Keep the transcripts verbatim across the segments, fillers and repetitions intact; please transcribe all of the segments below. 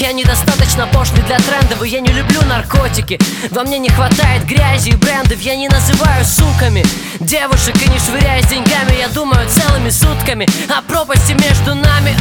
Я недостаточно пошлый для трендов, и я не люблю наркотики. Во мне не хватает грязи и брендов, я не называю суками девушек и не швыряюсь деньгами. Я думаю целыми сутками о пропасти между нами.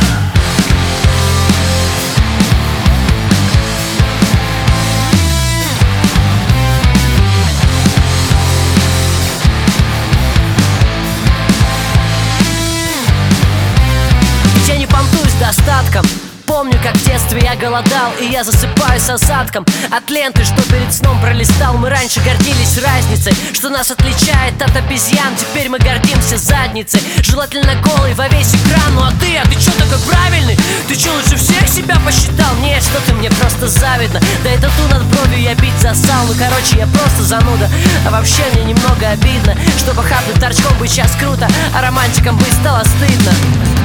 Я не понтуюсь достатком. Помню, как в детстве я голодал, и я засыпаюсь осадком от ленты, что перед сном пролистал. Мы раньше гордились разницей, что нас отличает от обезьян. Теперь мы гордимся задницей, желательно голой во весь экран. Ну а ты, а ты чё такой правильный? Ты чё лучше всех себя посчитал? Нет, что ты, мне просто завидно. Да это ту над бровью я бить засал. Ну короче, я просто зануда. А вообще мне немного обидно, чтобы хапнуть торчком быть сейчас круто, а романтиком быть стало стыдно.